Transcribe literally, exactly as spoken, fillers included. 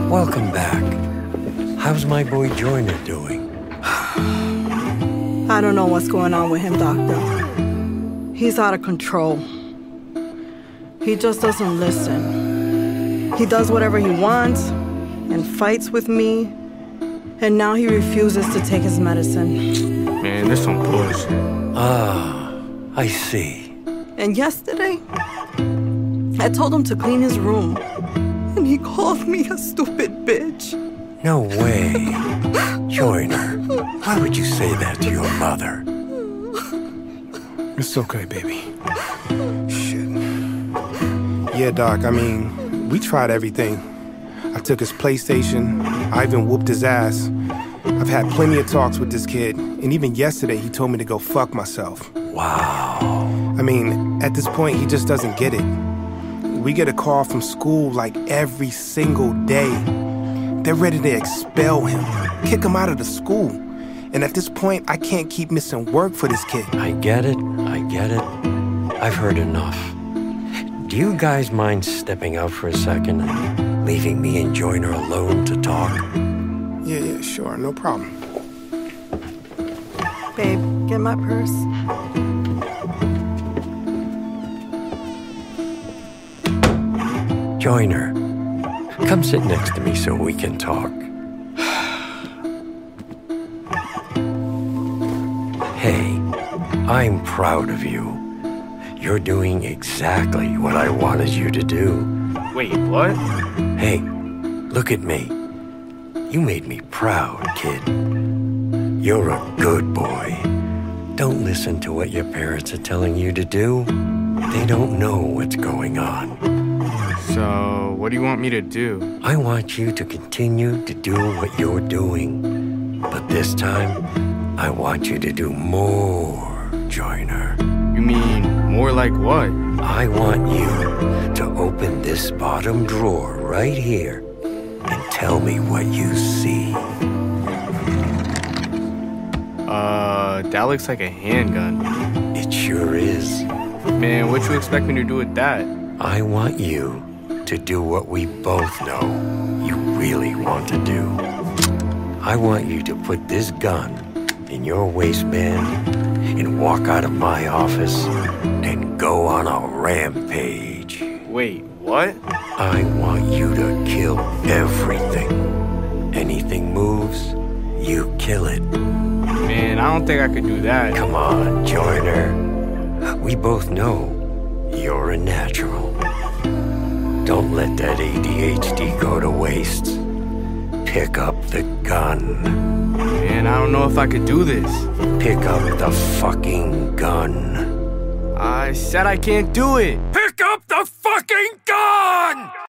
Welcome back. How's my boy Joyner doing? I don't know what's going on with him, Doctor. He's out of control. He just doesn't listen. He does whatever he wants and fights with me. And now he refuses to take his medicine. Man, this some bullshit. Ah, I see. And yesterday, I told him to clean his room. And he called me a stupid bitch. No way. Joyner, why would you say that to your mother? It's okay, baby. Shit. Yeah, Doc, I mean, we tried everything. I took his PlayStation. I even whooped his ass. I've had plenty of talks with this kid. And even yesterday, he told me to go fuck myself. Wow. I mean, at this point, he just doesn't get it. We get a call from school like every single day. They're ready to expel him, kick him out of the school. And at this point, I can't keep missing work for this kid. I get it, I get it. I've heard enough. Do you guys mind stepping out for a second and leaving me and Joyner alone to talk? Yeah, yeah, sure, no problem. Babe, get my purse. Joyner, come sit next to me so we can talk. Hey, I'm proud of you. You're doing exactly what I wanted you to do. Wait, what? Hey, look at me. You made me proud, kid. You're a good boy. Don't listen to what your parents are telling you to do. They don't know what's going on. So, what do you want me to do? I want you to continue to do what you're doing. But this time, I want you to do more, Joyner. You mean more like what? I want you to open this bottom drawer right here and tell me what you see. Uh, that looks like a handgun. It sure is. Man, what you expect me to do with that? I want you to do what we both know you really want to do. I want you to put this gun in your waistband and walk out of my office and go on a rampage. Wait, what? I want you to kill everything. Anything moves, you kill it. Man, I don't think I could do that. Come on, Joyner. We both know you're a natural. Don't let that A D H D go to waste. Pick up the gun. Man, I don't know if I could do this. Pick up the fucking gun. I said I can't do it. Pick up the fucking gun!